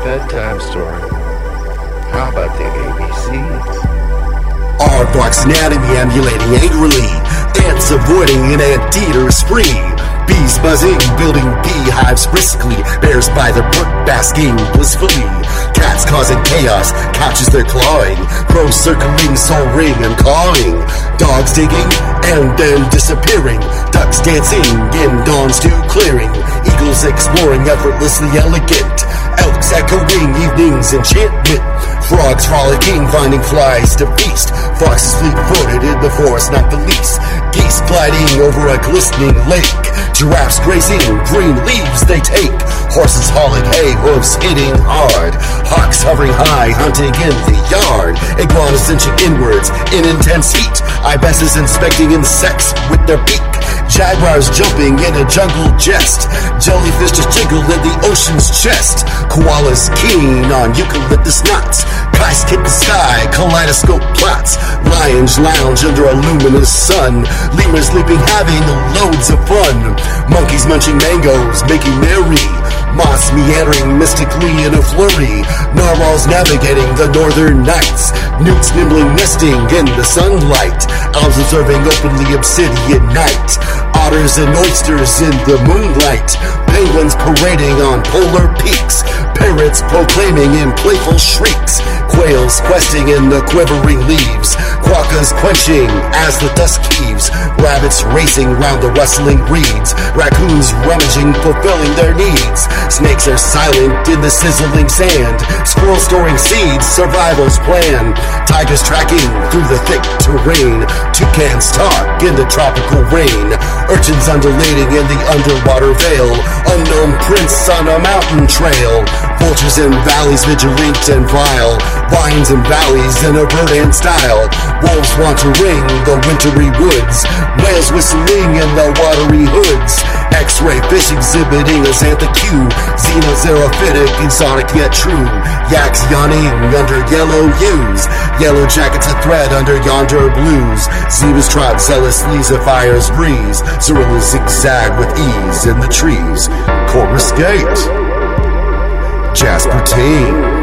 bedtime story. How about the ABCs? Aardvark's anatomy emulating angrily, ants avoiding an anteater spree. Bees buzzing, building beehives briskly, bears by their brook basking blissfully. Cats causing chaos, couches they're clawing, crows circling, soaring and cawing. Dogs digging and then disappearing, ducks dancing in dawn's dew clearing. Eagles exploring, effortlessly elegant, elks echoing evening's enchantment. Frogs frolicking, finding flies to feast. Foxes fleet-footed in the forest, not the least. Geese gliding over a glistening lake. Giraffes grazing, green leaves they take. Horses hauling hay, hooves hitting hard. Hawks hovering high, hunting in the yard. Iguanas cinching inwards in intense heat. Ibises inspecting insects with their beak. Jaguars jumping in a jungle jest. Jellyfish just jiggle in the ocean's chest. Koalas keen on eucalyptus knots. Kites hit the sky, kaleidoscope plots. Lions lounge under a luminous sun. Lemurs leaping, having loads of fun. Monkeys munching mangoes, making merry. Moths meandering mystically in a flurry. Narwhals navigating the northern nights. Newts nimbling, nesting in the sunlight. Owls observing openly obsidian night. Otters and oysters in the moonlight. Penguins parading on polar peaks. Parrots proclaiming in playful shrieks. Quails questing in the quivering leaves. Quokkas quenching as the dusk heaves. Rabbits racing round the rustling reeds. Raccoons rummaging, fulfilling their needs. Snakes are silent in the sizzling sand. Squirrels storing seeds, survival's plan. Tigers tracking through the thick terrain. Toucans talk in the tropical rain. Urchins undulating in the underwater veil. Unknown prints on a mountain trail. Vultures in valleys vigilant and vile. Vines and valleys in a verdant style. Wolves want to ring the wintry woods. Whales whistling in the watery hoods. X-ray fish exhibiting a xantha Q. Xenos aerophytic, exotic yet true. Yaks yawning under yellow hues. Yellow jackets a thread under yonder blues. Zebras trot zealously as a fire's breeze. Zorillas zigzag with ease in the trees. Chorus Gate, Jasper Team.